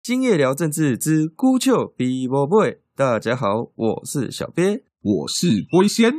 今夜聊政治之孤丘比伯贝。大家好，我是小鳖， 我是龟仙。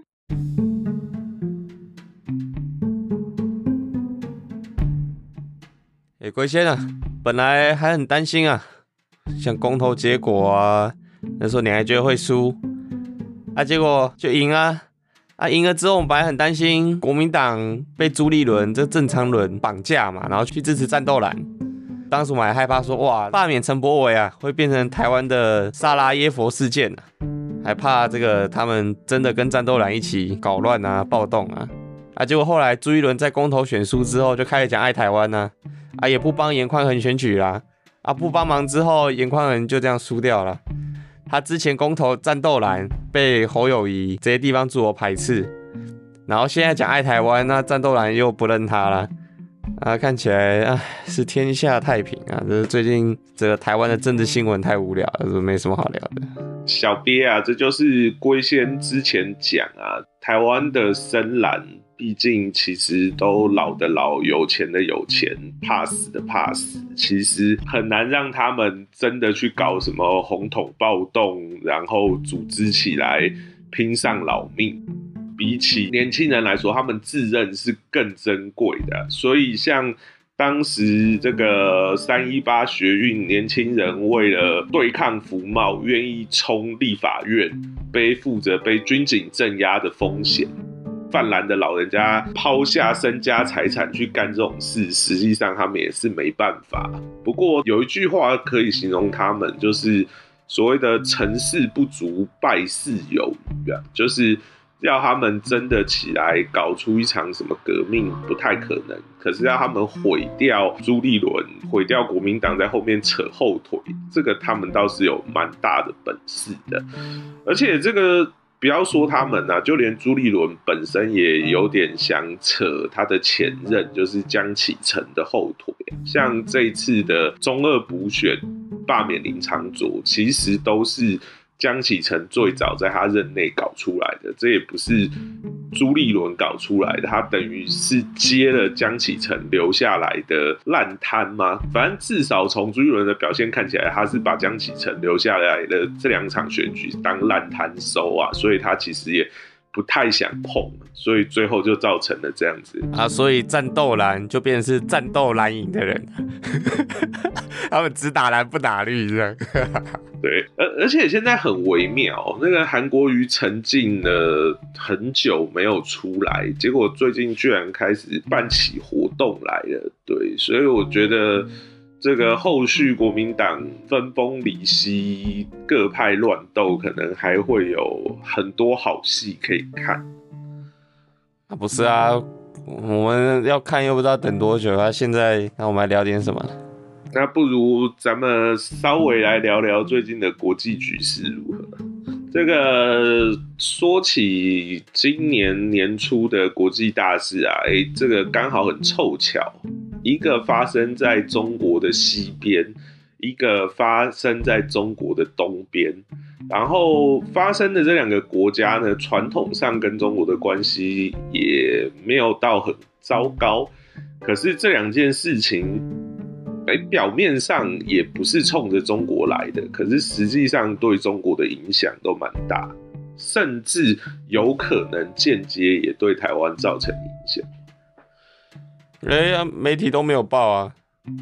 龟仙啊，本来还很担心啊，像公投结果啊，那时候你还觉得会输啊，结果就赢啊。赢了之后，我们本来很担心国民党被朱立伦这郑长伦绑架嘛，然后去支持战斗蓝。当时我们还害怕说，哇，罢免陈柏惟啊，会变成台湾的萨拉耶佛事件啊，还怕这个他们真的跟战斗蓝一起搞乱啊、暴动啊。结果后来朱一伦在公投选输之后，就开始讲爱台湾啊，也不帮严宽恆选举啦，不帮忙之后，严宽恆就这样输掉了。他之前公投战斗蓝被侯友宜这些地方诸侯排斥，然后现在讲爱台湾，那战斗蓝又不认他了。看起来是天下太平啊！这最近这个台湾的政治新闻太无聊了，没什么好聊的。 小鳖啊，这就是龟仙之前讲啊，台湾的深蓝，毕竟其实都老的老，有钱的有钱，怕死的怕死，其实很难让他们真的去搞什么红统暴动，然后组织起来拼上老命。比起年轻人来说，他们自认是更珍贵的，所以像当时这个318学运，年轻人为了对抗服贸，愿意冲立法院，背负着被军警镇压的风险。泛蓝的老人家抛下身家财产去干这种事，实际上他们也是没办法。不过有一句话可以形容他们，就是所谓的成事不足败事有余啊，就是要他们真的起来搞出一场什么革命不太可能，可是要他们毁掉朱立伦，毁掉国民党在后面扯后腿，这个他们倒是有蛮大的本事的。而且这个不要说他们啊，就连朱立伦本身也有点想扯他的前任，就是江启臣的后腿。像这一次的中二补选罢免林昶佐，其实都是江启臣最早在他任内搞出来的，这也不是朱立伦搞出来的，他等于是接了江启臣留下来的烂摊吗？反正至少从朱立伦的表现看起来，他是把江启臣留下来的这2场选举当烂摊收啊，所以他其实也不太想碰，所以最后就造成了这样子所以战斗蓝就变成是战斗蓝营的人，他们只打蓝不打绿这样。 对，而且现在很微妙，那个韩国瑜沉浸了很久没有出来，结果最近居然开始办起活动来了。对，所以我觉得这个后续国民党分崩离析，各派乱斗，可能还会有很多好戏可以看。 不是啊，我们要看又不知道等多久啊。现在那我们来聊点什么？ 那不如咱们稍微来聊聊最近的国际局势如何？这个说起今年年初的国际大事啊，这个刚好很凑巧，一个发生在中国的西边，一个发生在中国的东边。然后发生的这2个国家呢，传统上跟中国的关系也没有到很糟糕，可是这2件事情表面上也不是冲着中国来的，可是实际上对中国的影响都蛮大，甚至有可能间接也对台湾造成影响。媒体都没有报啊。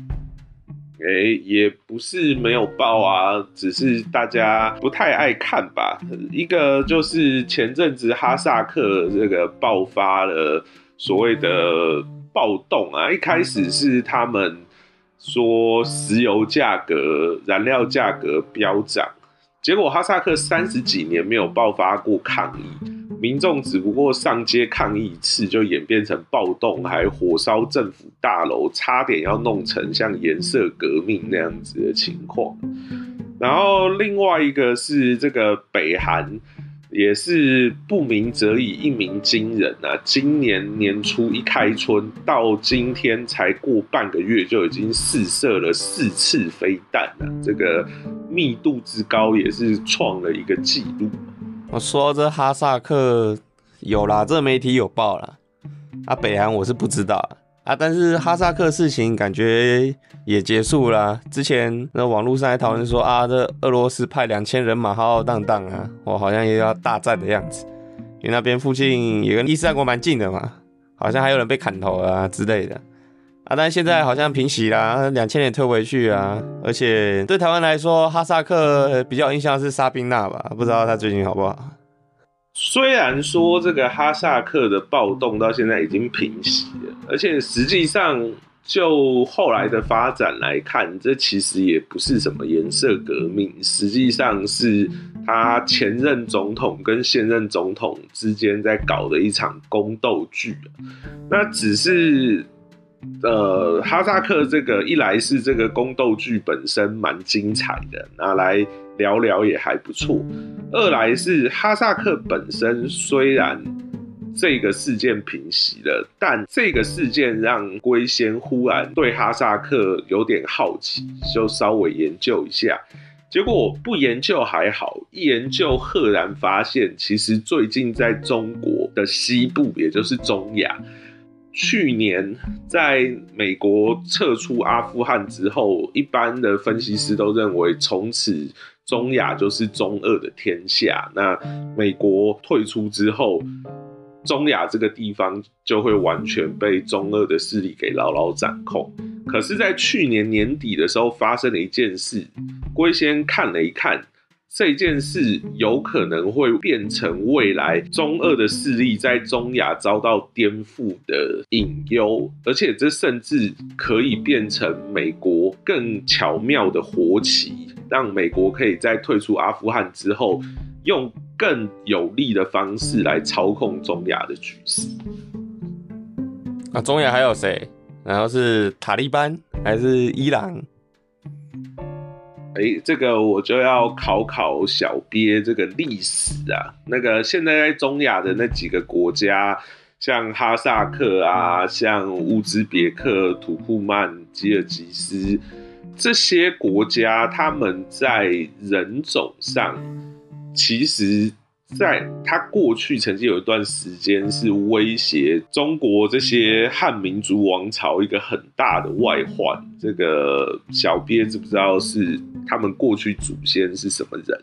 也不是没有报啊，只是大家不太爱看吧。一个就是前阵子哈萨克这个爆发了所谓的暴动啊，一开始是他们说石油价格、燃料价格飙涨，结果哈萨克30几年没有爆发过抗议，民众只不过上街抗议一次就演变成暴动，还火烧政府大楼，差点要弄成像颜色革命那样子的情况。然后另外一个是这个北韩，也是不鸣则已，一鸣惊人啊！今年年初一开春到今天才过半个月，就已经试射了4次飞弹了，这个密度之高也是创了一个纪录。 我说这哈萨克有啦，这媒体有报啦。北韩我是不知道， 啊，但是哈萨克事情感觉也结束啦。之前那网络上还讨论说啊，这俄罗斯派2000人马浩浩荡荡啊，我好像也要大战的样子。因为那边附近也跟伊斯兰国蛮近的嘛，好像还有人被砍头啊之类的。啊，但现在好像平息啦，2000年退回去啊。而且对台湾来说，哈萨克比较有印象是沙宾纳吧，不知道他最近好不好。 虽然说这个哈萨克的暴动到现在已经平息了，而且实际上就后来的发展来看，这其实也不是什么颜色革命，实际上是他前任总统跟现任总统之间在搞的一场宫斗剧。那只是哈萨克这个一来是这个宫斗剧本身蛮精彩的，拿来聊聊也还不错；二来是哈萨克本身虽然这个事件平息了，但这个事件让龟仙忽然对哈萨克有点好奇，就稍微研究一下。结果不研究还好，一研究赫然发现，其实最近在中国的西部，也就是中亚，去年在美国撤出阿富汗之后，一般的分析师都认为从此中亚就是中俄的天下。那美国退出之后，中亚这个地方就会完全被中俄的势力给牢牢掌控。可是，在去年年底的时候，发生了一件事，龟仙看了一看，这件事有可能会变成未来中俄的势力在中亚遭到颠覆的隐忧，而且这甚至可以变成美国更巧妙的活棋，让美国可以在退出阿富汗之后，用更有利的方式来操控中亚的局势。 啊，中亚还有谁？然后是塔利班还是伊朗？ 这个我就要考考小鳖这个历史啊。那个现在在中亚的那几个国家，像哈萨克啊，像乌兹别克、土库曼、吉尔吉斯这些国家，他们在人种上，其实在他过去曾经有一段时间是威胁中国这些汉民族王朝一个很大的外患。这个小鳖知不知道是他们过去祖先是什么人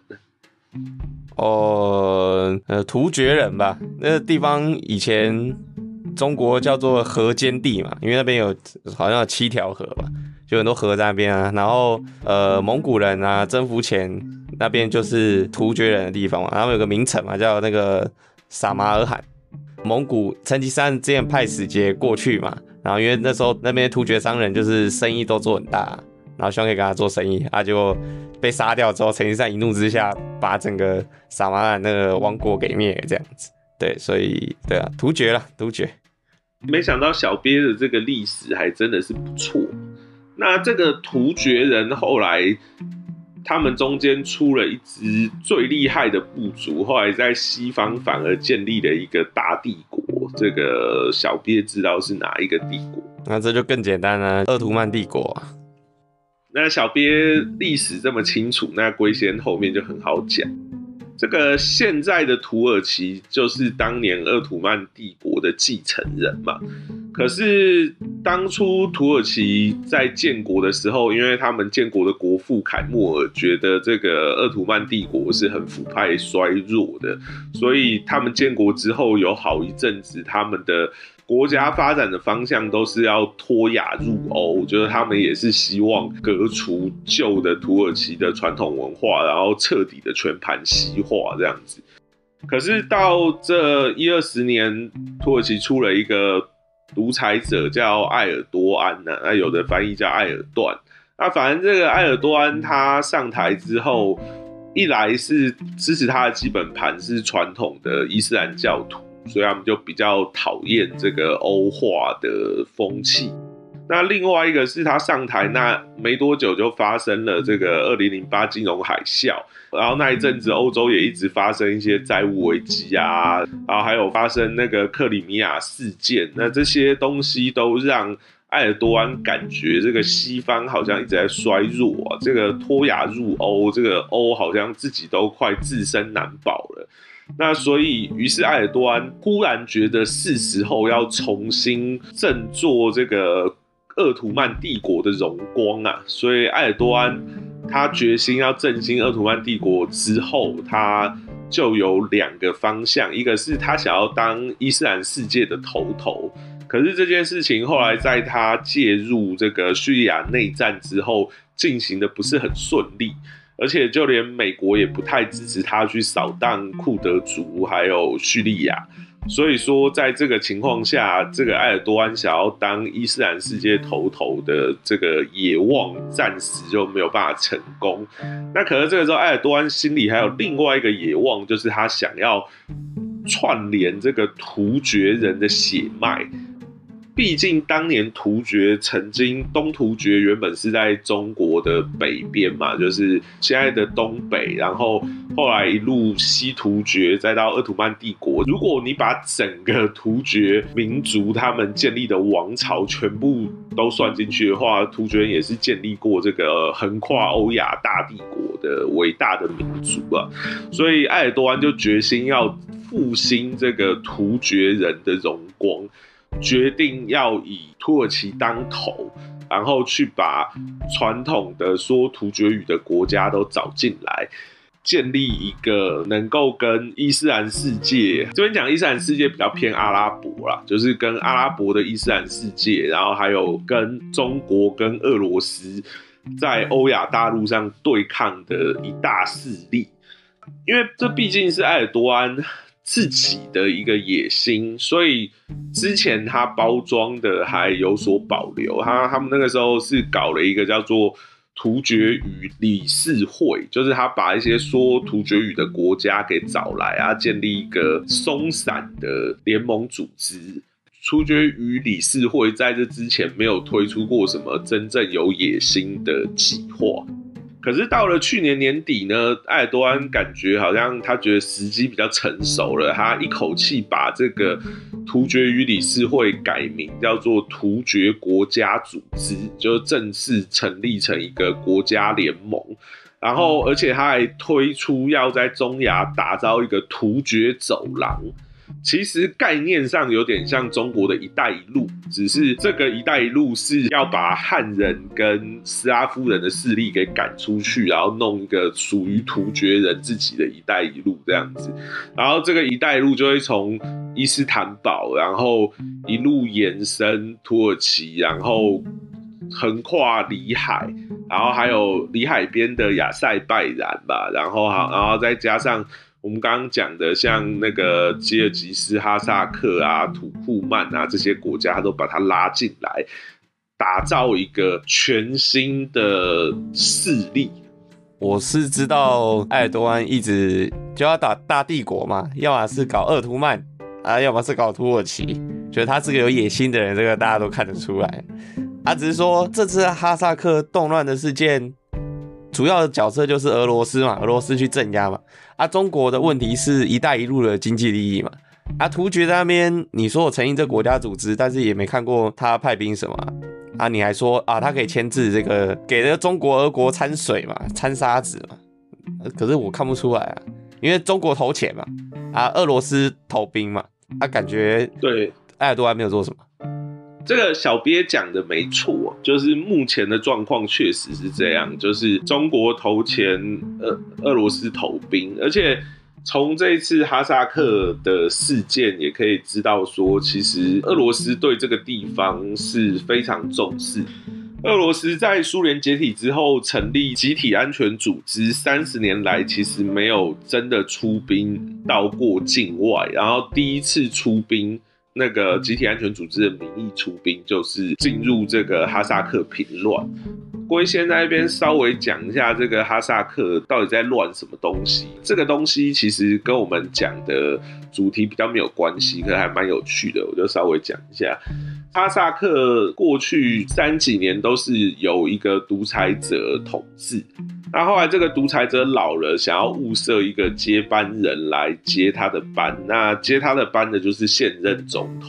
呢？ 突厥人吧，那个地方以前中国叫做河间地嘛，因为那边有好像有7条河吧，就很多河在那边啊。然后蒙古人啊征服前那边就是突厥人的地方嘛，他们有个名城嘛，叫那个撒马尔罕。蒙古成吉思汗之前派使节过去嘛，然后因为那时候那边突厥商人就是生意都做很大，然后希望可以跟他做生意，结果被杀掉之后，成吉思汗一怒之下把整个撒马尔罕那个王国给灭了，这样子。对，所以对啊，突厥啦，突厥。 没想到小鳖的这个历史还真的是不错。那这个突厥人后来，他们中间出了一支最厉害的部族，后来在西方反而建立了一个大帝国。这个小鳖知道是哪一个帝国？ 那这就更简单了，鄂图曼帝国啊。 那小鳖历史这么清楚，那龟仙后面就很好讲。这个现在的土耳其就是当年鄂图曼帝国的继承人嘛。可是当初土耳其在建国的时候，因为他们建国的国父凯末尔觉得这个鄂图曼帝国是很腐败衰弱的，所以他们建国之后有好一阵子，他们的国家发展的方向都是要脱亚入欧，就是他们也是希望革除旧的土耳其的传统文化，然后彻底的全盘西化这样子。可是到这10-20年，土耳其出了一个独裁者叫埃尔多安，那有的翻译叫埃尔段。那反正这个埃尔多安他上台之后，一来是支持他的基本盘是传统的伊斯兰教徒，所以他们就比较讨厌这个欧化的风气。那另外一个是他上台那没多久就发生了这个2008金融海啸，然后那一阵子欧洲也一直发生一些债务危机啊，然后还有发生那个克里米亚事件，那这些东西都让埃尔多安感觉这个西方好像一直在衰弱啊，这个脱亚入欧，这个欧好像自己都快自身难保了。 那所以于是埃尔多安忽然觉得是时候要重新振作这个鄂图曼帝国的荣光啊，所以埃尔多安他决心要振兴鄂图曼帝国之后，他就有2个方向，一个是他想要当伊斯兰世界的头，可是这件事情后来在他介入这个叙利亚内战之后进行的不是很顺利，而且就连美国也不太支持他去扫荡库德族还有叙利亚。所以说在这个情况下，这个埃尔多安想要当伊斯兰世界头的这个野望暂时就没有办法成功。那可是这个时候埃尔多安心里还有另外一个野望，就是他想要串联这个突厥人的血脉。毕竟当年突厥东突厥原本是在中国的北边嘛，就是现在的东北，然后后来一路西突厥，再到鄂图曼帝国。如果你把整个突厥民族他们建立的王朝全部都算进去的话，突厥人也是建立过这个横跨欧亚大帝国的伟大的民族啊。所以埃尔多安就决心要复兴这个突厥人的荣光，决定要以土耳其当头，然后去把传统的说突厥语的国家都找进来，建立一个能够跟伊斯兰世界，这边讲伊斯兰世界比较偏阿拉伯啦，就是跟阿拉伯的伊斯兰世界，然后还有跟中国跟俄罗斯在欧亚大陆上对抗的一大势力。因为这毕竟是埃尔多安自己的一个野心，所以之前他包装的还有所保留。他们那个时候是搞了一个叫做突厥语理事会，就是他把一些说突厥语的国家给找来啊，建立一个松散的联盟组织。突厥语理事会在这之前没有推出过什么真正有野心的计划。可是到了去年年底呢，埃尔多安感觉好像他觉得时机比较成熟了，他一口气把这个突厥语理事会改名叫做突厥国家组织，就正式成立成一个国家联盟。然后而且他还推出要在中亚打造一个突厥走廊。其实概念上有点像中国的一带一路，只是这个一带一路是要把汉人跟斯拉夫人的势力给赶出去，然后弄一个属于突厥人自己的一带一路这样子。然后这个一带一路就会从伊斯坦堡，然后一路延伸土耳其，然后横跨里海，然后还有里海边的亚塞拜然吧，然后再加上我们刚刚讲的像那个吉尔吉斯、哈萨克啊、土库曼啊这些国家，他都把它拉进来，打造一个全新的势力。 我是知道埃尔多安一直就要打大帝国嘛，要么是搞鄂图曼啊，要么是搞土耳其，觉得他是个有野心的人，这个大家都看得出来。只是说这次哈萨克动乱的事件，主要的角色就是俄罗斯嘛，俄罗斯去镇压嘛。中国的问题是一带一路的经济利益嘛。突厥在那边，你说我成立这国家组织，但是也没看过他派兵什么你还说他可以牵制这个，给了中国俄国掺水嘛，掺沙子嘛。可是我看不出来因为中国投钱嘛，俄罗斯投兵嘛，感觉对埃尔多安没有做什么。 这个小鳖讲的没错，就是目前的状况确实是这样，就是中国投钱，俄罗斯投兵，而且从这一次哈萨克的事件也可以知道说，其实俄罗斯对这个地方是非常重视。俄罗斯在苏联解体之后成立集体安全组织，30年来其实没有真的出兵到过境外，然后第一次出兵，那个集体安全组织的名义出兵，就是进入这个哈萨克平乱。龟先在那边稍微讲一下这个哈萨克到底在乱什么东西。这个东西其实跟我们讲的主题比较没有关系，可是还蛮有趣的，我就稍微讲一下。哈萨克过去30几年都是有一个独裁者统治，那后来这个独裁者老了，想要物色一个接班人来接他的班，那接他的班的就是现任总统。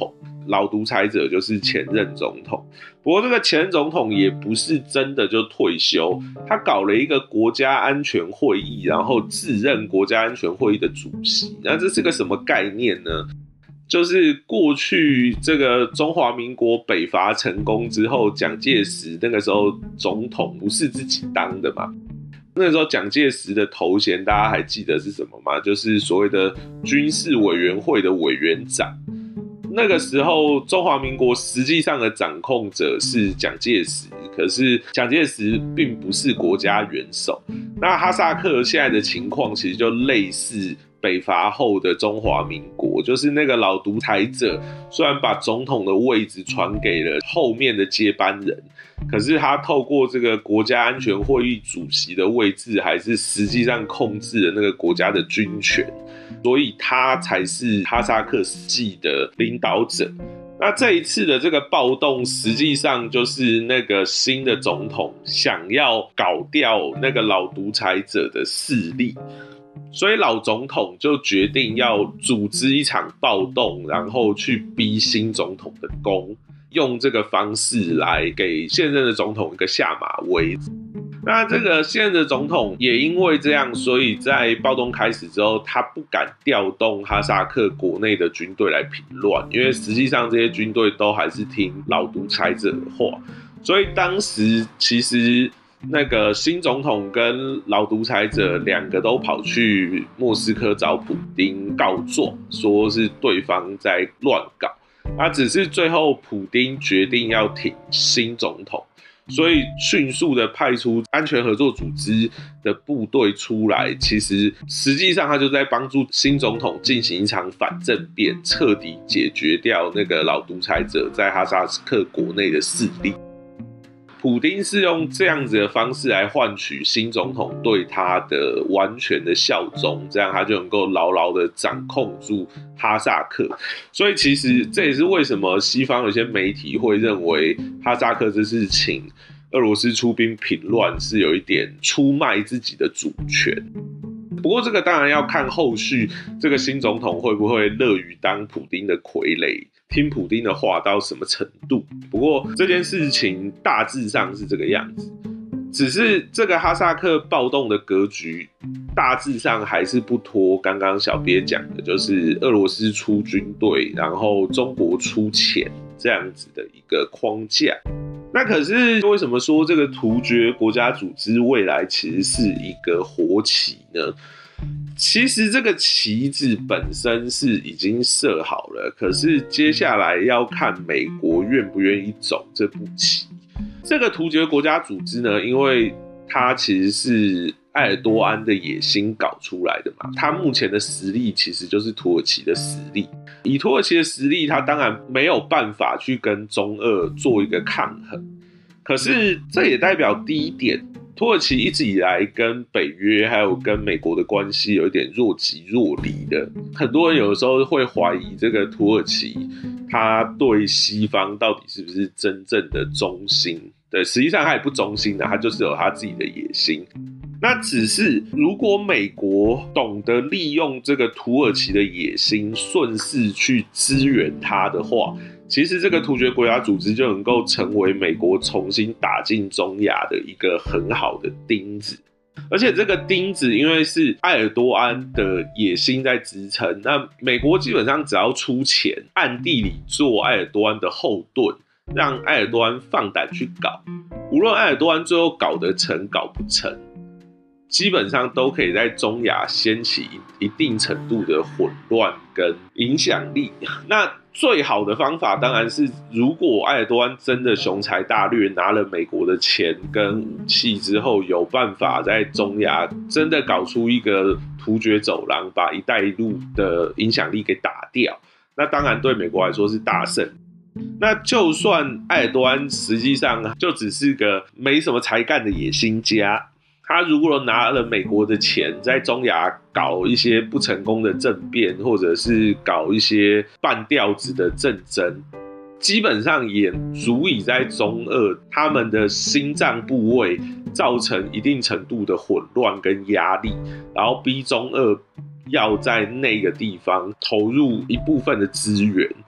老独裁者就是前任总统。不过这个前任总统也不是真的就退休，他搞了一个国家安全会议，然后自任国家安全会议的主席。那这是个什么概念呢？就是过去这个中华民国北伐成功之后，蒋介石那个时候总统不是自己当的嘛？那时候蒋介石的头衔大家还记得是什么吗？就是所谓的军事委员会的委员长。那个时候中华民国实际上的掌控者是蒋介石，可是蒋介石并不是国家元首。那哈萨克现在的情况其实就类似北伐后的中华民国，就是那个老独裁者虽然把总统的位置传给了后面的接班人，可是他透过这个国家安全会议主席的位置，还是实际上控制了那个国家的军权，所以他才是哈萨克实际的领导者。那这一次的这个暴动，实际上就是那个新的总统想要搞掉那个老独裁者的势力，所以老总统就决定要组织一场暴动，然后去逼新总统的功，用这个方式来给现任的总统一个下马威。那这个现任的总统也因为这样，所以在暴动开始之后，他不敢调动哈萨克国内的军队来平乱，因为实际上这些军队都还是听老独裁者的话，所以当时其实那个新总统跟老独裁者两个都跑去莫斯科找普丁告状，说是对方在乱搞。那只是最后普丁决定要挺新总统，所以迅速的派出安全合作组织的部队出来，其实实际上他就在帮助新总统进行一场反政变，彻底解决掉那个老独裁者在哈萨克国内的势力。普丁是用这样子的方式来换取新总统对他的完全的效忠，这样他就能够牢牢的掌控住哈萨克。所以其实这也是为什么西方有些媒体会认为哈萨克这次请俄罗斯出兵平乱是有一点出卖自己的主权。不过这个当然要看后续这个新总统会不会乐于当普丁的傀儡，听普丁的话到什么程度。不过这件事情大致上是这个样子，只是这个哈萨克暴动的格局大致上还是不脱刚刚小鳖讲的，就是俄罗斯出军队，然后中国出钱这样子的一个框架。那可是为什么说这个突厥国家组织未来其实是一个活棋呢？其实这个棋子本身是已经设好了，可是接下来要看美国愿不愿意走这步棋。这个突厥国家组织呢，因为它其实是埃尔多安的野心搞出来的嘛，它目前的实力其实就是土耳其的实力。以土耳其的实力，它当然没有办法去跟中俄做一个抗衡。可是这也代表第一点，土耳其一直以来跟北约还有跟美国的关系有一点若即若离的。很多人有的时候会怀疑这个土耳其，他对西方到底是不是真正的忠心？对，实际上他也不忠心的，他就是有他自己的野心。那只是如果美国懂得利用这个土耳其的野心，顺势去支援他的话，其实这个突厥国家组织就能够成为美国重新打进中亚的一个很好的钉子。而且这个钉子因为是埃尔多安的野心在支撑，那美国基本上只要出钱，暗地里做埃尔多安的后盾，让埃尔多安放胆去搞，无论埃尔多安最后搞得成搞不成，基本上都可以在中亚掀起一定程度的混乱跟影响力。那最好的方法当然是，如果埃尔多安真的雄才大略，拿了美国的钱跟武器之后，有办法在中亚真的搞出一个突厥走廊，把一带一路的影响力给打掉，那当然对美国来说是大胜。那就算埃尔多安实际上就只是个没什么才干的野心家，他如果拿了美国的钱，在中亚搞一些不成功的政变，或者是搞一些半吊子的政争，基本上也足以在中俄他们的心脏部位造成一定程度的混乱跟压力，然后逼中俄要在那个地方投入一部分的资源。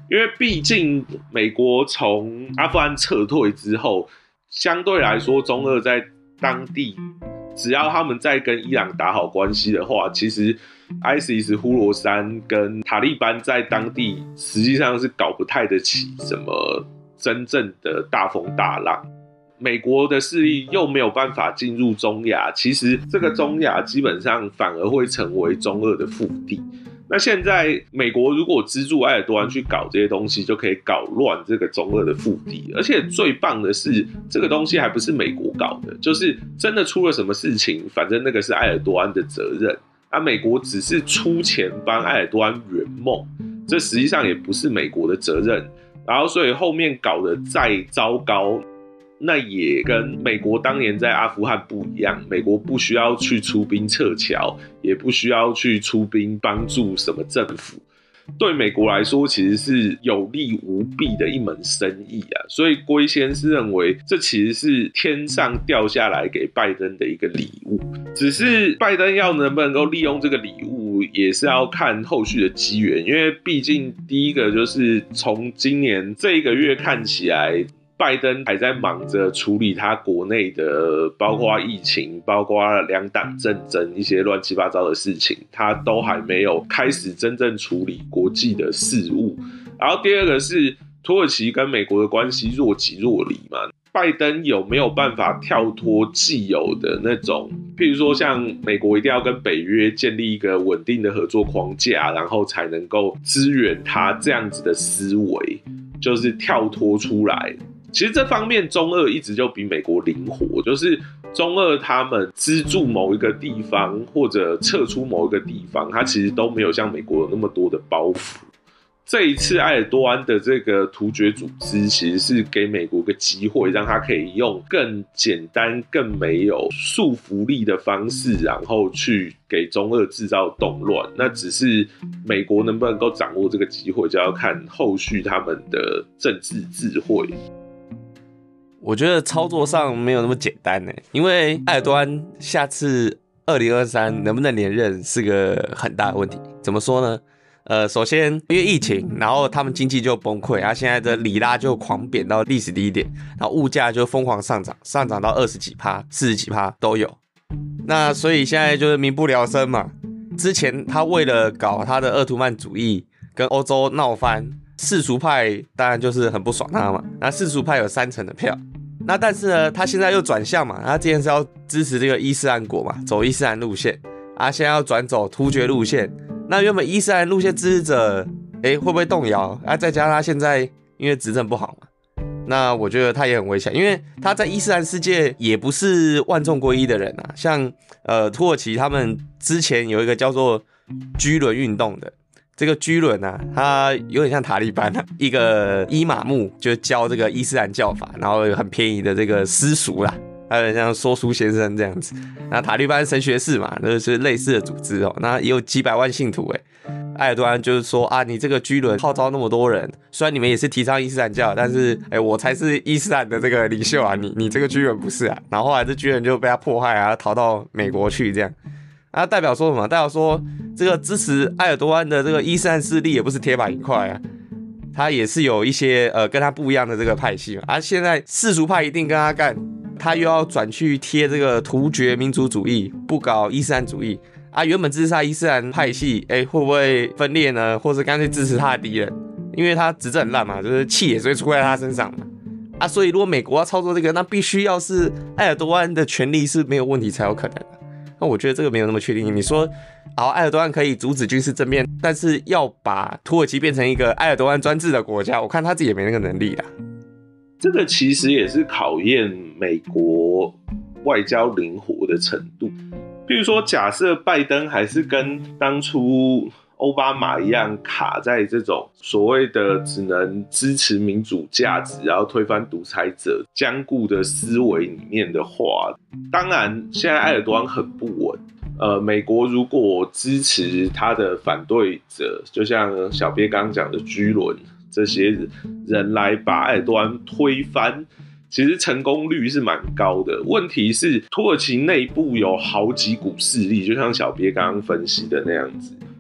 因为毕竟美国从阿富汗撤退之后，相对来说中俄在当地，只要他们再跟伊朗打好关系的话，其实 ISIS 呼罗珊跟塔利班在当地实际上是搞不太得起什么真正的大风大浪。美国的势力又没有办法进入中亚，其实这个中亚基本上反而会成为中俄的腹地。那现在美国如果资助埃尔多安去搞这些东西，就可以搞乱这个中俄的腹地。而且最棒的是，这个东西还不是美国搞的，就是真的出了什么事情，反正那个是埃尔多安的责任。美国只是出钱帮埃尔多安圆梦，这实际上也不是美国的责任。然后所以后面搞得再糟糕，那也跟美国当年在阿富汗不一样，美国不需要去出兵撤侨，也不需要去出兵帮助什么政府，对美国来说其实是有利无弊的一门生意啊。所以龟先是认为这其实是天上掉下来给拜登的一个礼物，只是拜登要能不能够利用这个礼物，也是要看后续的机缘。因为毕竟第一个就是从今年这一个月看起来，拜登还在忙着处理他国内的，包括疫情，包括两党政争一些乱七八糟的事情，他都还没有开始真正处理国际的事务。然后第二个是土耳其跟美国的关系若即若离嘛，拜登有没有办法跳脱既有的那种，譬如说像美国一定要跟北约建立一个稳定的合作框架，然后才能够支援他这样子的思维，就是跳脱出来。其实这方面中俄一直就比美国灵活，就是中俄他们资助某一个地方或者撤出某一个地方，它其实都没有像美国有那么多的包袱。这一次埃尔多安的这个突厥组织其实是给美国一个机会，让他可以用更简单更没有束缚力的方式，然后去给中俄制造动乱。那只是美国能不能够掌握这个机会，就要看后续他们的政治智慧。 我觉得操作上没有那么简单耶，因为埃尔多安下次2023能不能连任是个很大的问题。怎么说呢？首先因为疫情，然后他们经济就崩溃，然后现在的里拉就狂贬到历史低点，然后物价就疯狂上涨，上涨到20几%、40几%都有。那所以现在就是民不聊生嘛。之前他为了搞他的鄂图曼主义跟欧洲闹翻，世俗派当然就是很不爽他嘛。那世俗派有30%的票，那但是呢，他现在又转向嘛，他之前是要支持这个伊斯兰国嘛，走伊斯兰路线啊，现在要转走突厥路线。那原本伊斯兰路线支持者，会不会动摇啊？再加上他现在因为执政不好嘛，那我觉得他也很危险，因为他在伊斯兰世界也不是万众归一的人啊。像土耳其他们之前有一个叫做居伦运动的，这个居伦啊，他有点像塔利班啊，一个伊玛目就教这个伊斯兰教法，然后有很便宜的这个私塾啦。还有像说书先生这样子，那塔利班神学士嘛，就是类似的组织哦。那也有几百万信徒埃尔多安就是说啊，你这个居伦号召那么多人，虽然你们也是提倡伊斯兰教，但是我才是伊斯兰的这个领袖啊，你这个居伦不是啊。然后后来这居伦就被他迫害啊，逃到美国去这样。那代表说什么？代表说这个支持埃尔多安的这个伊斯兰势力也不是铁板一块啊。他也是有一些跟他不一样的这个派系嘛，现在世俗派一定跟他干，他又要转去贴这个突厥民族主义，不搞伊斯兰主义原本支持他伊斯兰派系，会不会分裂呢？或者干脆支持他的敌人？因为他执政很烂嘛，就是气也是会出在他身上嘛所以如果美国要操作这个，那必须要是埃尔多安的权力是没有问题才有可能的。那我觉得这个没有那么确定。你说埃尔多安可以阻止军事政变，但是要把土耳其变成一个埃尔多安专制的国家，我看他自己也没那个能力啦。 这个其实也是考验美国外交灵活的程度。譬如说，假设拜登还是跟当初奥巴马一样卡在这种所谓的只能支持民主价值，然后推翻独裁者僵固的思维里面的话，当然现在埃尔多安很不稳。美国如果支持他的反对者，就像小鳖刚刚讲的居伦这些人来把埃尔多安推翻，其实成功率是蛮高的。问题是土耳其内部有好几股势力，就像小鳖刚刚分析的那样子，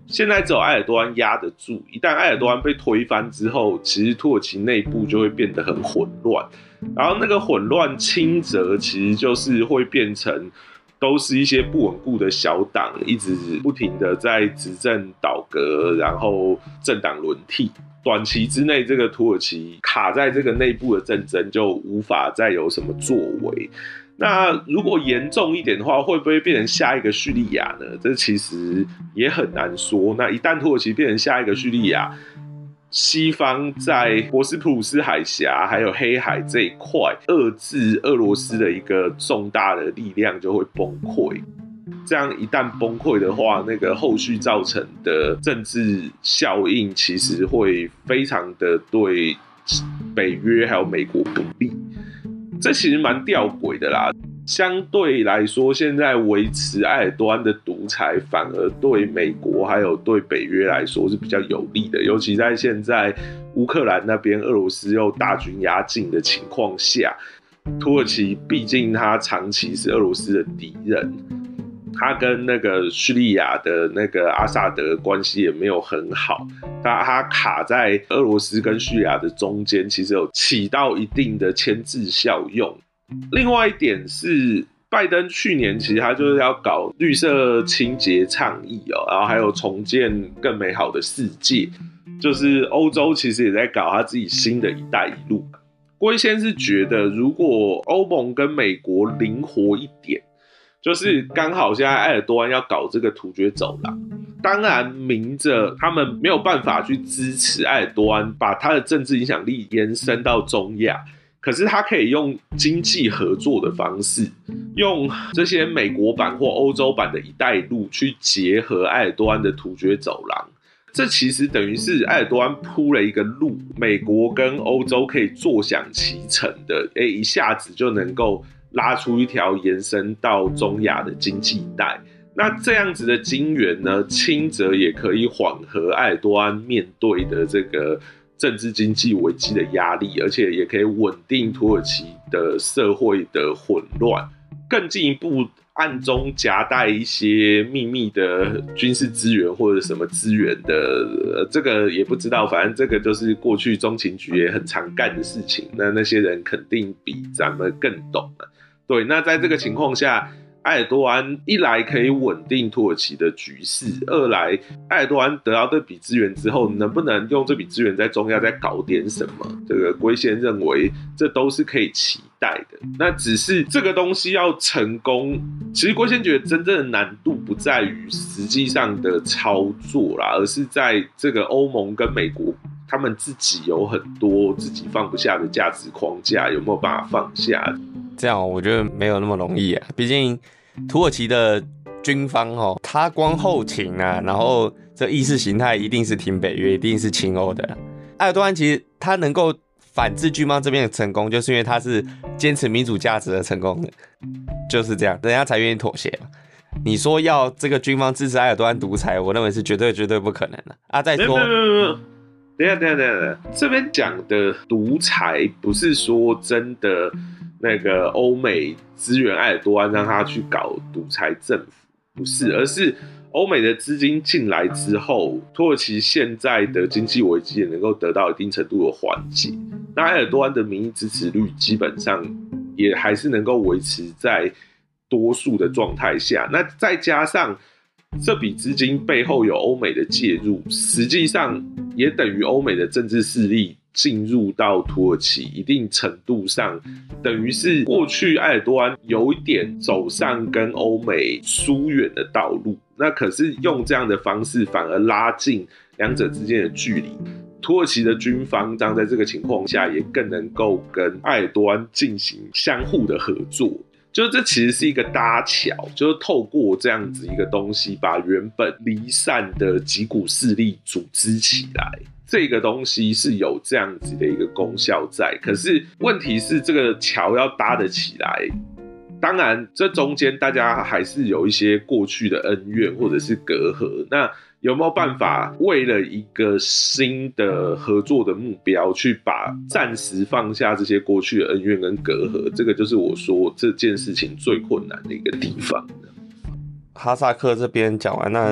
现在只有埃尔多安压得住，一旦埃尔多安被推翻之后，其实土耳其内部就会变得很混乱，然后那个混乱轻则其实就是会变成都是一些不稳固的小党，一直不停的在执政倒阁，然后政党轮替。短期之内，这个土耳其卡在这个内部的战争就无法再有什么作为。那如果严重一点的话，会不会变成下一个叙利亚呢？这其实也很难说。那一旦土耳其变成下一个叙利亚，西方在博斯普鲁斯海峡还有黑海这一块遏制俄罗斯的一个重大的力量就会崩溃。这样一旦崩溃的话，那个后续造成的政治效应其实会非常的对北约还有美国不利。这其实蛮吊诡的啦。相对来说，现在维持埃尔多安的独裁，反而对美国还有对北约来说是比较有利的。尤其在现在乌克兰那边俄罗斯又大军压境的情况下，土耳其毕竟他长期是俄罗斯的敌人，他跟那个叙利亚的那个阿萨德关系也没有很好，他卡在俄罗斯跟叙利亚的中间，其实有起到一定的牵制效用。另外一点是，拜登去年其实他就是要搞绿色清洁倡议然后还有重建更美好的世界，就是欧洲其实也在搞他自己新的一带一路。龟先是觉得，如果欧盟跟美国灵活一点，就是刚好现在埃尔多安要搞这个突厥走廊，当然明着他们没有办法去支持埃尔多安把他的政治影响力延伸到中亚，可是他可以用经济合作的方式，用这些美国版或欧洲版的一带一路去结合埃尔多安的突厥走廊。这其实等于是埃尔多安铺了一个路，美国跟欧洲可以坐享其成的，一下子就能够拉出一条延伸到中亚的经济带。那这样子的金援呢，轻则也可以缓和埃尔多安面对的这个政治经济危机的压力，而且也可以稳定土耳其的社会的混乱，更进一步暗中夹带一些秘密的军事资源或者什么资源的，这个也不知道，反正这个就是过去中情局也很常干的事情，那些人肯定比咱们更懂对，那在这个情况下，埃尔多安一来可以稳定土耳其的局势，二来埃尔多安得到这笔资源之后，能不能用这笔资源在中亚再搞点什么？这个龟先认为这都是可以期待的。那只是这个东西要成功，其实龟先觉得真正的难度不在于实际上的操作啦，而是在这个欧盟跟美国他们自己有很多自己放不下的价值框架，有没有办法放下？ 这样我觉得没有那么容易啊，毕竟土耳其的军方他光后勤啊，然后这意识形态一定是挺北约，一定是亲欧的。埃尔多安其实他能够反制军方这边的成功，就是因为他是坚持民主价值的成功的，就是这样，人家才愿意妥协嘛。你说要这个军方支持埃尔多安独裁，我认为是绝对不可能的再说， 等一下，这边讲的独裁不是说真的那个欧美支援埃尔多安让他去搞独裁政府，不是，而是欧美的资金进来之后，土耳其现在的经济危机也能够得到一定程度的缓解。那埃尔多安的民意支持率基本上也还是能够维持在多数的状态下，那再加上这笔资金背后有欧美的介入，实际上也等于欧美的政治势力进入到土耳其一定程度上，等于是过去埃尔多安有一点走上跟欧美疏远的道路，那可是用这样的方式反而拉近两者之间的距离。土耳其的军方在这个情况下也更能够跟埃尔多安进行相互的合作，就是这其实是一个搭桥，就是透过这样子一个东西把原本离散的几股势力组织起来，这个东西是有这样子的一个功效在。可是问题是这个桥要搭得起来，当然这中间大家还是有一些过去的恩怨或者是隔阂，那有没有办法为了一个新的合作的目标去把暂时放下这些过去的恩怨跟隔阂，这个就是我说这件事情最困难的一个地方。 哈萨克这边讲完，那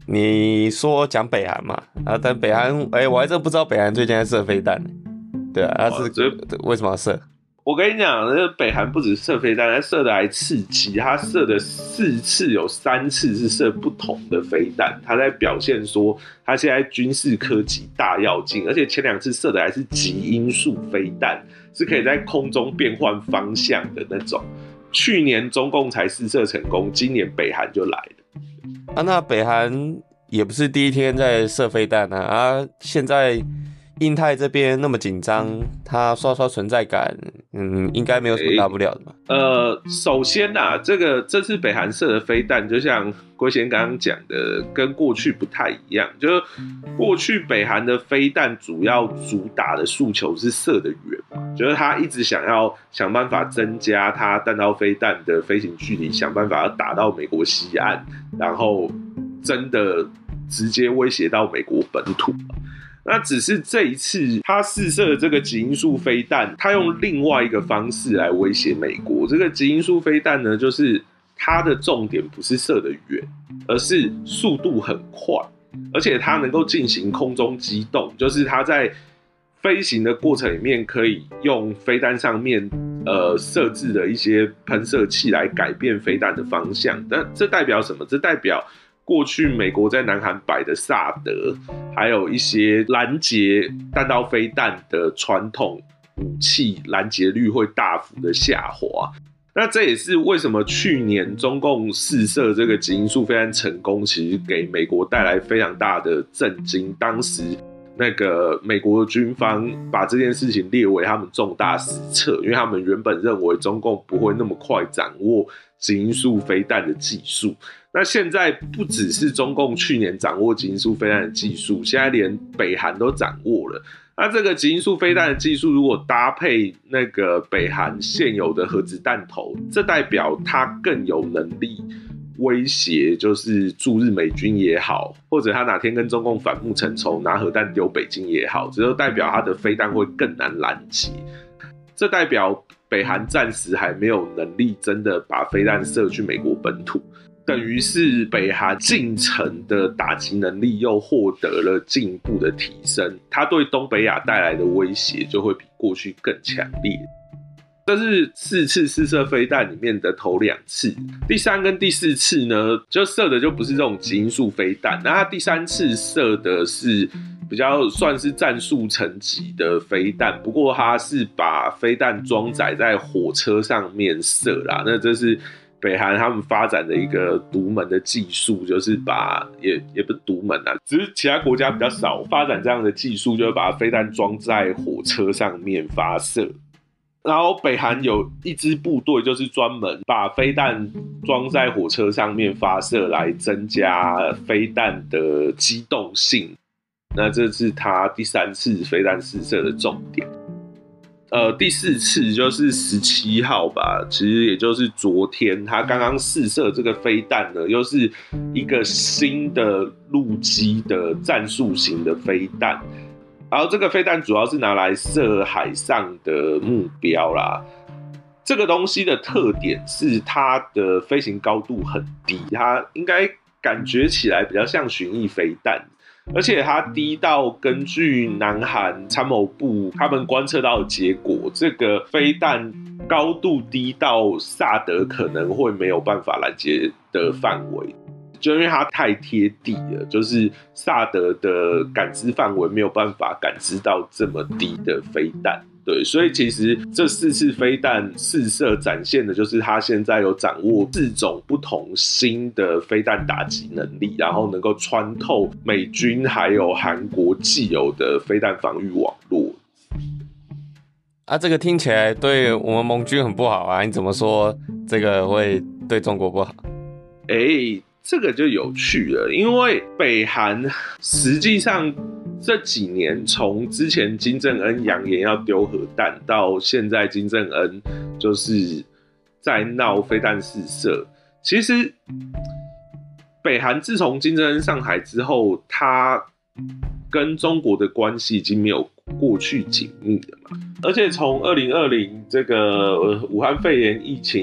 你说讲北韩嘛，但北韩，我还真不知道北韩最近在射飞弹，对啊，为什么要射？ 我跟你讲，北韩不止射飞弹，他射的还刺激，他射的4次有3次是射不同的飞弹，他在表现说他现在军事科技大跃进，而且前2次射的还是极音速飞弹，是可以在空中变换方向的那种。去年中共才试射成功，今年北韩就来了。 那北韩也不是第一天在射飞弹啊，现在印太这边那么紧张，他刷存在感，应该没有什么大不了的吧？ 首先这次北韩射的飞弹，就像龟贤刚刚讲的，跟过去不太一样。就是过去北韩的飞弹主要主打的诉求是射得远嘛，就是他一直想办法增加他弹道飞弹的飞行距离，想办法要打到美国西岸，然后真的直接威胁到美国本土。那只是这一次他试射的这个极音速飞弹，他用另外一个方式来威胁美国。这个极音速飞弹呢，就是它的重点不是射得远，而是速度很快，而且它能够进行空中机动，就是它在飞行的过程里面可以用飞弹上面设置的一些喷射器来改变飞弹的方向。但这代表什么？这代表过去美国在南韩摆的萨德，还有一些拦截弹道飞弹的传统武器拦截率会大幅的下滑。那这也是为什么去年中共试射这个极音速飞弹成功，其实给美国带来非常大的震惊。当时那个美国的军方把这件事情列为他们重大失策，因为他们原本认为中共不会那么快掌握极音速飞弹的技术。那现在不只是中共去年掌握极音速飞弹的技术，现在连北韩都掌握了。那这个极音速飞弹的技术如果搭配那个北韩现有的核子弹头，这代表它更有能力威胁，就是驻日美军也好，或者他哪天跟中共反目成仇拿核弹丢北京也好，这就代表他的飞弹会更难拦截。这代表北韩暂时还没有能力真的把飞弹射去美国本土，等于是北韩近程的打击能力又获得了进一步的提升，它对东北亚带来的威胁就会比过去更强烈。这是4次试射飞弹里面的头2次，第3跟第4次呢，就射的就不是这种极音速飞弹，那它第3次射的是比较算是战术层级的飞弹，不过它是把飞弹装载在火车上面射啦，那这是北韩他们发展的一个独门的技术，就是把也不是独门啊，只是其他国家比较少发展这样的技术，就是把飞弹装在火车上面发射。然后北韩有一支部队就是专门把飞弹装在火车上面发射，来增加飞弹的机动性。那这是他第3次飞弹试射的重点。第4次就是17号吧，其实也就是昨天，他刚刚试射这个飞弹呢，又是一个新的陆基的战术型的飞弹。然后这个飞弹主要是拿来射海上的目标啦。这个东西的特点是它的飞行高度很低，它应该感觉起来比较像巡弋飞弹，而且它低到根据南韩参谋部他们观测到的结果，这个飞弹高度低到萨德可能会没有办法拦截的范围。就因为它太贴地了，就是萨德的感知范围没有办法感知到这么低的飞弹，对，所以其实这4次飞弹试射展现的就是它现在有掌握4种不同新的飞弹打击能力，然后能够穿透美军还有韩国既有的飞弹防御网络。 这个听起来对我们盟军很不好啊，你怎么说这个会对中国不好？ 这个就有趣了，因为北韩实际上这几年，从之前金正恩扬言要丢核弹，到现在金正恩就是在闹飞弹试射，其实北韩自从金正恩上台之后，他跟中国的关系已经没有过去紧密了嘛，而且从2020这个武汉肺炎疫情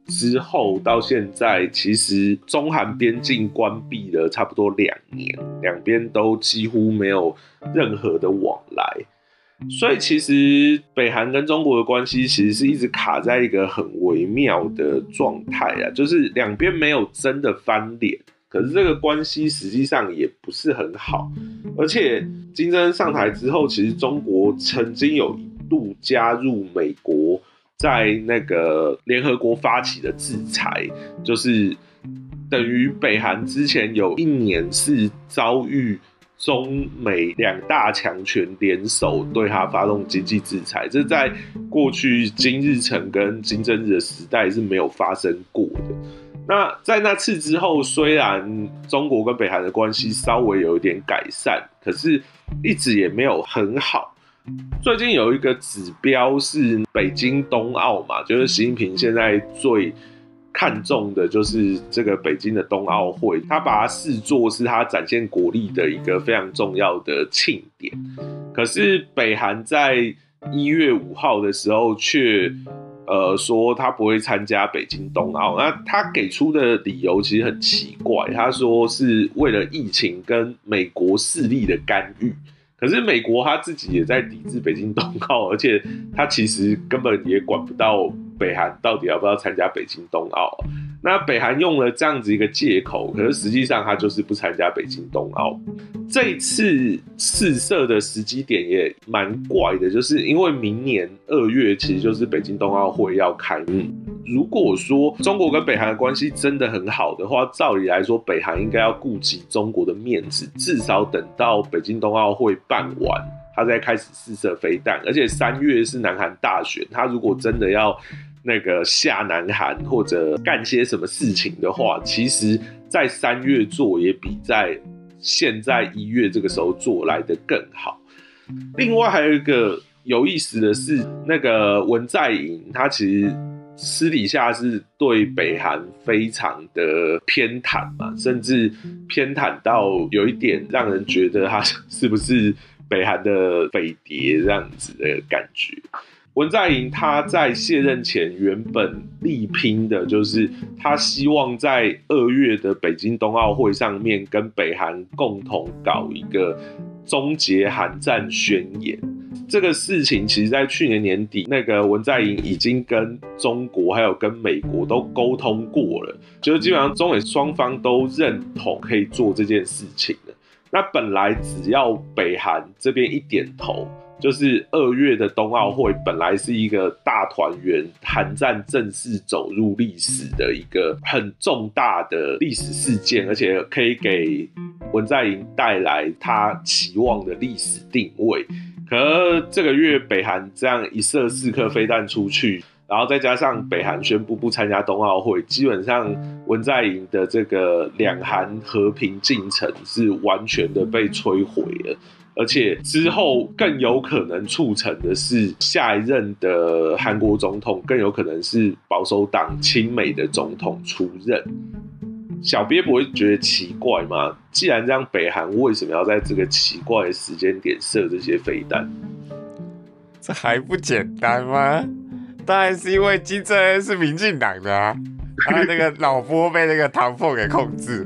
之后到现在，其实中韩边境关闭了差不多2年，两边都几乎没有任何的往来。所以其实北韩跟中国的关系其实是一直卡在一个很微妙的状态啊，就是两边没有真的翻脸，可是这个关系实际上也不是很好。而且金正恩上台之后，其实中国曾经有一度加入美国在那个联合国发起的制裁，就是等于北韩之前有1年是遭遇中美2大强权联手对他发动经济制裁，这在过去金日成跟金正日的时代是没有发生过的。那在那次之后，虽然中国跟北韩的关系稍微有一点改善，可是一直也没有很好。最近有一个指标是北京冬奥嘛，就是习近平现在最看重的就是这个北京的冬奥会，他把它视作是他展现国力的一个非常重要的庆典。可是北韩在1月5号的时候却说他不会参加北京冬奥，那他给出的理由其实很奇怪，他说是为了疫情跟美国势力的干预。可是美国他自己也在抵制北京冬奥，而且他其实根本也管不到北韩到底要不要参加北京冬奥。那北韩用了这样子一个借口，可是实际上他就是不参加北京冬奥。这一次试射的时机点也蛮怪的，就是因为明年2月其实就是北京冬奥会要开幕。如果说中国跟北韩的关系真的很好的话，照理来说北韩应该要顾及中国的面子，至少等到北京冬奥会办完他再开始试射飞弹。而且3月是南韩大选，他如果真的要那个下南韩或者干些什么事情的话，其实在3月做也比在现在1月这个时候做来的更好。另外还有一个有意思的是，那个文在寅他其实私底下是对北韩非常的偏袒嘛，甚至偏袒到有一点让人觉得他是不是北韩的匪谍这样子的感觉。文在寅他在卸任前原本力拼的就是他希望在2月的北京冬奥会上面跟北韩共同搞一个终结韩战宣言。这个事情其实在去年年底，那个文在寅已经跟中国还有跟美国都沟通过了，就是基本上中美双方都认同可以做这件事情了。那本来只要北韩这边一点头，就是2月的冬奥会本来是一个大团圆，韩战正式走入历史的一个很重大的历史事件，而且可以给文在寅带来他期望的历史定位。可是这个月北韩这样一射4颗飞弹出去，然后再加上北韩宣布不参加冬奥会，基本上文在寅的这个两韩和平进程是完全的被摧毁了。而且之后更有可能促成的是，下一任的韩国总统更有可能是保守党亲美的总统出任。小鳖不会觉得奇怪吗？既然这样，北韩为什么要在这个奇怪的时间点射这些飞弹？ 这还不简单吗？当然是因为金正恩是民进党的啊，他那个老波被那个唐凤给控制。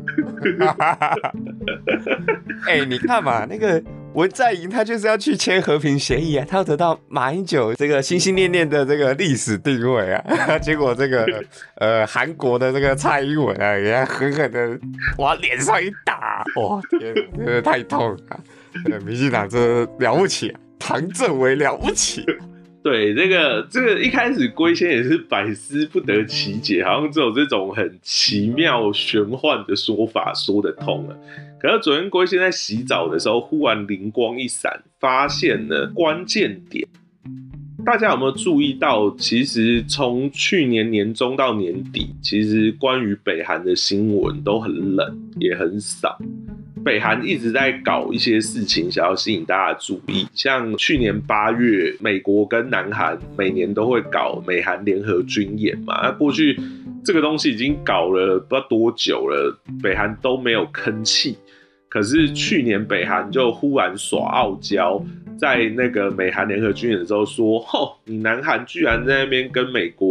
你看嘛，那个文在寅他就是要去签和平协议啊，他要得到马英九这个心心念念的这个历史定位啊，结果这个韩国的这个蔡英文啊，给他狠狠的往脸上一打，哇天，真的太痛了！民进党真的了不起啊，唐政委了不起啊。 对，这个一开始龟仙也是百思不得其解，好像只有这种很奇妙玄幻的说法说得通了。可是昨天龟仙在洗澡的时候，忽然灵光一闪，发现了关键点。大家有没有注意到，其实从去年年中到年底，其实关于北韩的新闻都很冷，也很少。北韩一直在搞一些事情，想要吸引大家的注意。像去年8月，美国跟南韩每年都会搞美韩联合军演嘛。那过去这个东西已经搞了不知道多久了，北韩都没有吭气。可是去年北韩就忽然耍傲娇，在那个美韩联合军演的时候说：“你南韩居然在那边跟美国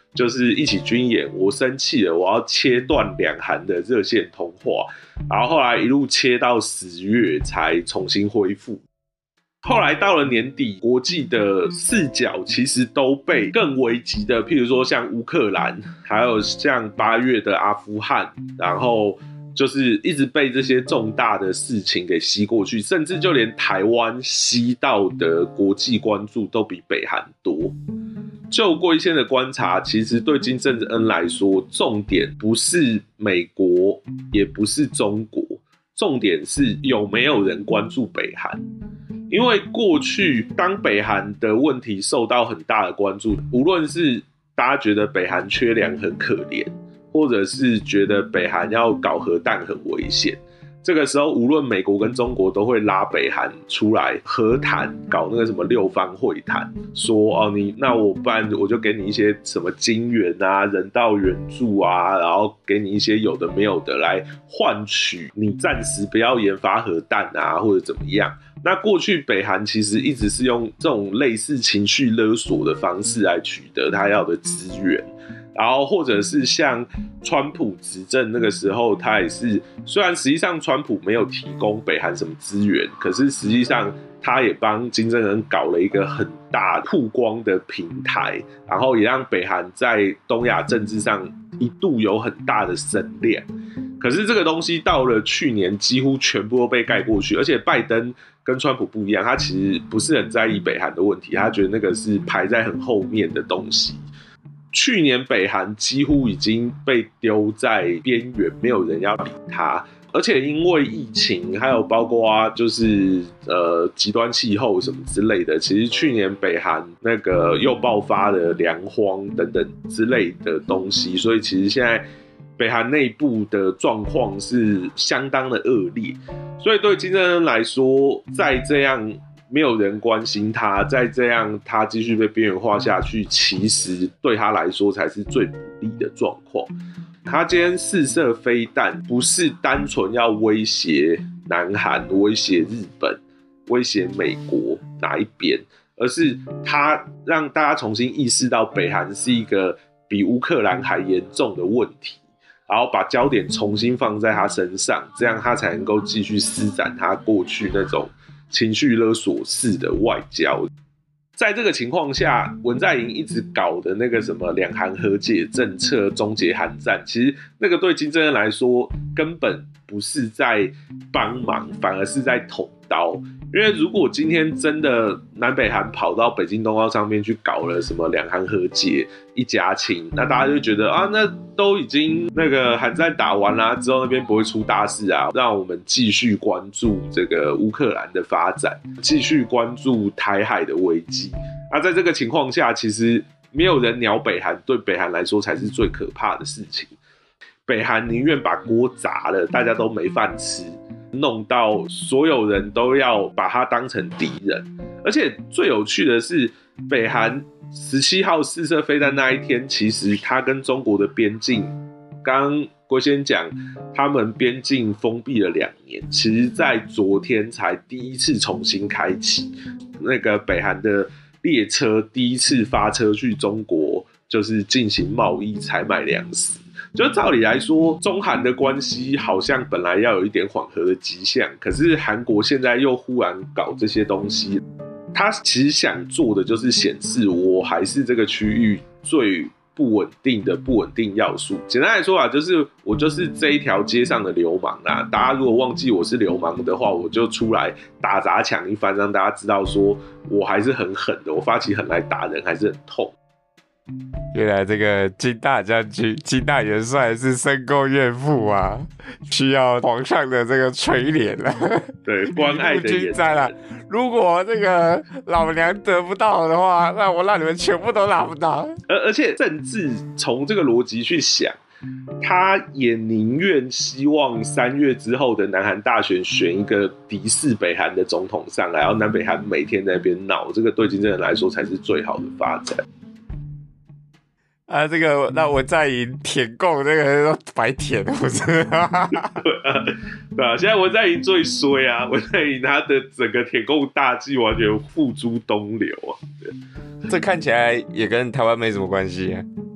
就是一起军演，我生气了，我要切断两韩的热线通话，然后后来一路切到10月才重新恢复。后来到了年底，国际的视角其实都被更危急的，譬如说像乌克兰，还有像8月的阿富汗，然后就是一直被这些重大的事情给吸过去，甚至就连台湾吸到的国际关注都比北韩多。就龟先的观察，其实对金正恩来说，重点不是美国，也不是中国，重点是有没有人关注北韩。因为过去当北韩的问题受到很大的关注，无论是大家觉得北韩缺粮很可怜，或者是觉得北韩要搞核弹很危险，这个时候无论美国跟中国都会拉北韩出来和谈，搞那个什么6方会谈，说哦那我不然我就给你一些什么金援啊、人道援助啊，然后给你一些有的没有的来换取你暂时不要研发核弹啊，或者怎么样。那过去北韩其实一直是用这种类似情绪勒索的方式来取得他要的资源，然后或者是像川普执政那个时候，他也是虽然实际上川普没有提供北韩什么资源，可是实际上他也帮金正恩搞了一个很大曝光的平台，然后也让北韩在东亚政治上一度有很大的声量。可是这个东西到了去年几乎全部都被盖过去，而且拜登跟川普不一样，他其实不是很在意北韩的问题，他觉得那个是排在很后面的东西。去年北韩几乎已经被丢在边缘，没有人要理他，而且因为疫情，还有包括就是极端气候什么之类的，其实去年北韩那个又爆发了粮荒等等之类的东西，所以其实现在北韩内部的状况是相当的恶劣，所以对金正恩来说，再这样没有人关心他，再这样他继续被边缘化下去，其实对他来说才是最不利的状况。他今天试射飞弹，不是单纯要威胁南韩、威胁日本、威胁美国哪一边，而是他让大家重新意识到北韩是一个比乌克兰还严重的问题，然后把焦点重新放在他身上，这样他才能够继续施展他过去那种情绪勒索式的外交。在这个情况下，文在寅一直搞的那个什么两韩和解政策、终结韩战，其实那个对金正恩来说根本不是在帮忙，反而是在捅刀。因为如果今天真的南北韩跑到北京冬奥上面去搞了什么两韩和解、一家亲，那大家就觉得啊，那都已经那个韩战打完啦，之后那边不会出大事啊，让我们继续关注这个乌克兰的发展，继续关注台海的危机。那在这个情况下，其实没有人鸟北韩，对北韩来说才是最可怕的事情。北韩宁愿把锅砸了，大家都没饭吃，弄到所有人都要把它当成敌人。而且最有趣的是，北韩17号试射飞弹那一天，其实它跟中国的边境，刚刚郭先讲，他们边境封闭了2年，其实在昨天才第一次重新开启，那个北韩的列车第一次发车去中国，就是进行贸易采买粮食。就照理来说，中韩的关系好像本来要有一点缓和的迹象，可是韩国现在又忽然搞这些东西，他其实想做的就是显示我还是这个区域最不稳定的不稳定要素。简单来说啊，就是我就是这一条街上的流氓啦。大家如果忘记我是流氓的话，我就出来打砸抢一番，让大家知道说我还是很狠的，我发起狠来打人还是很痛。 原来这个金大将军、金大元帅是深宫怨妇啊，需要皇上的这个垂怜了。 对，关爱的眼神了。如果这个老娘得不到的话，那我让你们全部都拿不到。 而且甚至从这个逻辑去想，他也宁愿希望3月之后的南韩大选选一个敌视北韩的总统上来，然后南北韩每天在那边闹，这个对金正恩来说才是最好的发展。 啊，这个那文在寅舔共这个都白舔，不是？对啊，现在文在寅最衰啊！文在寅他的整个舔共大计完全付诸东流啊！ 这看起来也跟台湾没什么关系啊。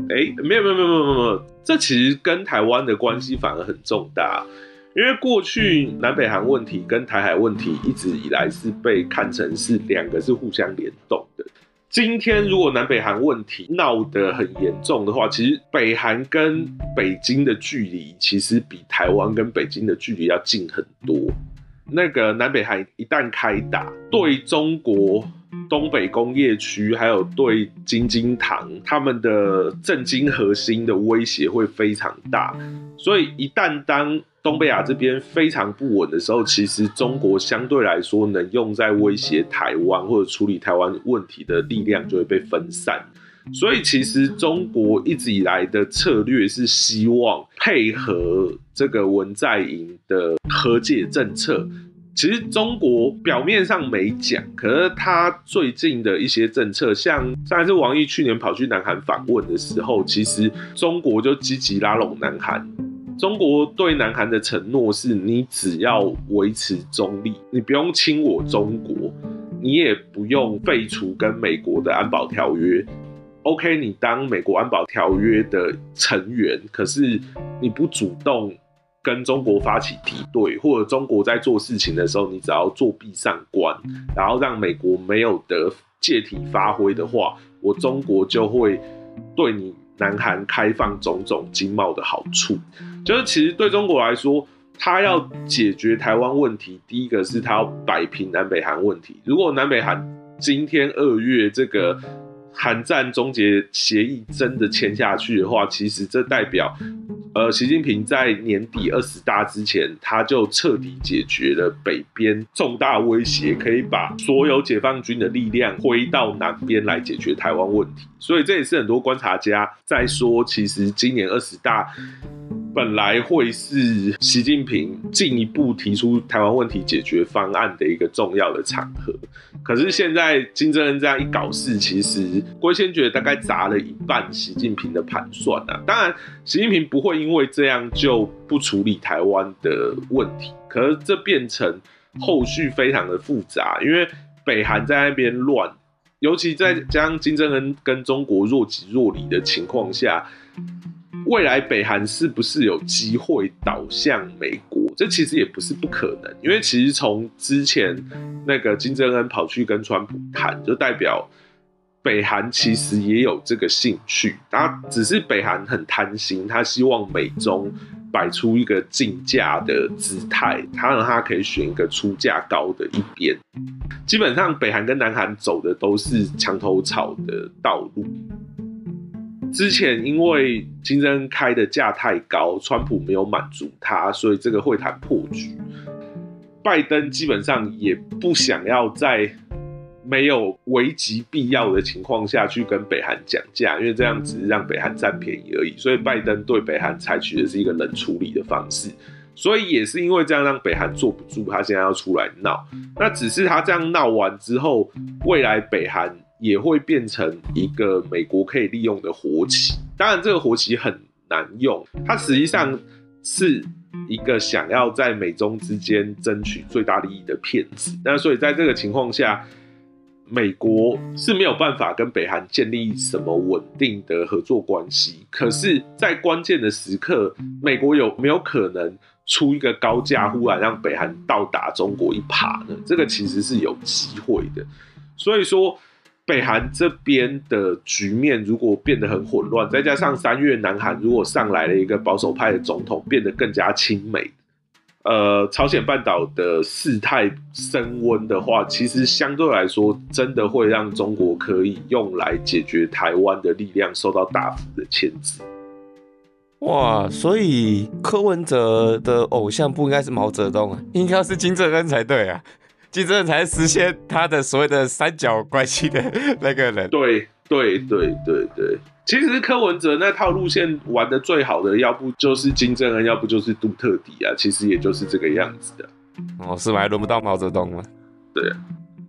没有，这其实跟台湾的关系反而很重大，因为过去南北韩问题跟台海问题一直以来是被看成是两个是互相联动的。今天如果南北韩问题闹得很严重的话，其实北韩跟北京的距离其实比台湾跟北京的距离要近很多。那个南北韩一旦开打，对中国东北工业区还有对京津唐他们的政经核心的威胁会非常大，所以一旦当东北亚这边非常不稳的时候，其实中国相对来说能用在威胁台湾或者处理台湾问题的力量就会被分散。所以其实中国一直以来的策略是希望配合这个文在寅的和解政策。其实中国表面上没讲，可是他最近的一些政策，像上一次王毅去年跑去南韩访问的时候，其实中国就积极拉拢南韩。中国对南韩的承诺是，你只要维持中立，你不用亲我中国，你也不用废除跟美国的安保条约。OK， 你当美国安保条约的成员，可是你不主动跟中国发起敌对，或者中国在做事情的时候，你只要作壁上观，然后让美国没有得借题发挥的话，我中国就会对你南韩开放种种经贸的好处。就是其实对中国来说，他要解决台湾问题，第一个是他要摆平南北韩问题。如果南北韩今天2月这个韩战终结协议真的签下去的话，其实这代表习近平在年底20大之前，他就彻底解决了北边重大威胁，可以把所有解放军的力量挥到南边来解决台湾问题。所以这也是很多观察家在说，其实今年20大本来会是习近平进一步提出台湾问题解决方案的一个重要的场合，可是现在金正恩这样一搞事，其实龟先觉得大概砸了一半习近平的盘算啊。当然，习近平不会因为这样就不处理台湾的问题，可是这变成后续非常的复杂，因为北韩在那边乱，尤其再加上金正恩跟中国若即若离的情况下，未来北韩是不是有机会倒向美国？这其实也不是不可能，因为其实从之前那个金正恩跑去跟川普谈，就代表北韩其实也有这个兴趣，他只是北韩很贪心，他希望美中摆出一个竞价的姿态，他让他可以选一个出价高的一边。基本上北韩跟南韩走的都是墙头草的道路。之前因为金正恩开的价太高，川普没有满足他，所以这个会谈破局。拜登基本上也不想要在没有危急必要的情况下去跟北韩讲价，因为这样只是让北韩占便宜而已。所以拜登对北韩采取的是一个冷处理的方式，所以也是因为这样让北韩坐不住，他现在要出来闹。那只是他这样闹完之后，未来北韩也会变成一个美国可以利用的活棋。当然这个活棋很难用，它实际上是一个想要在美中之间争取最大利益的骗子。那所以在这个情况下，美国是没有办法跟北韩建立什么稳定的合作关系。可是在关键的时刻，美国有没有可能出一个高价，忽然让北韩倒打中国一耙呢？这个其实是有机会的。所以说北韩这边的局面如果变得很混乱，再加上3月南韩如果上来了一个保守派的总统，变得更加亲美，朝鲜半岛的事态升温的话，其实相对来说真的会让中国可以用来解决台湾的力量受到大幅的牵制。 哇，所以柯文哲的偶像不应该是毛泽东啊，应该是金正恩才对啊。金正恩才实现他的所谓的三角关系的那个人。 对，其实柯文哲那套路线玩的最好的，要不就是金正恩，要不就是杜特底啊，其实也就是这个样子的。 哦，是吗？还轮不到毛泽东吗？ 对啊。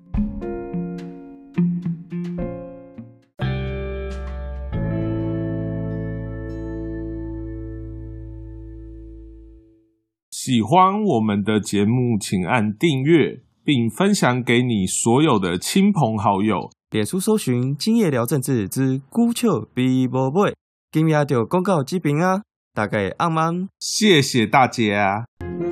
喜欢我们的节目，请按订阅，并分享给你所有的亲朋好友。 脸书搜寻今夜聊政治之孤丘比伯贝， 今夜就广告这边啊，大家按慢。 谢谢大家。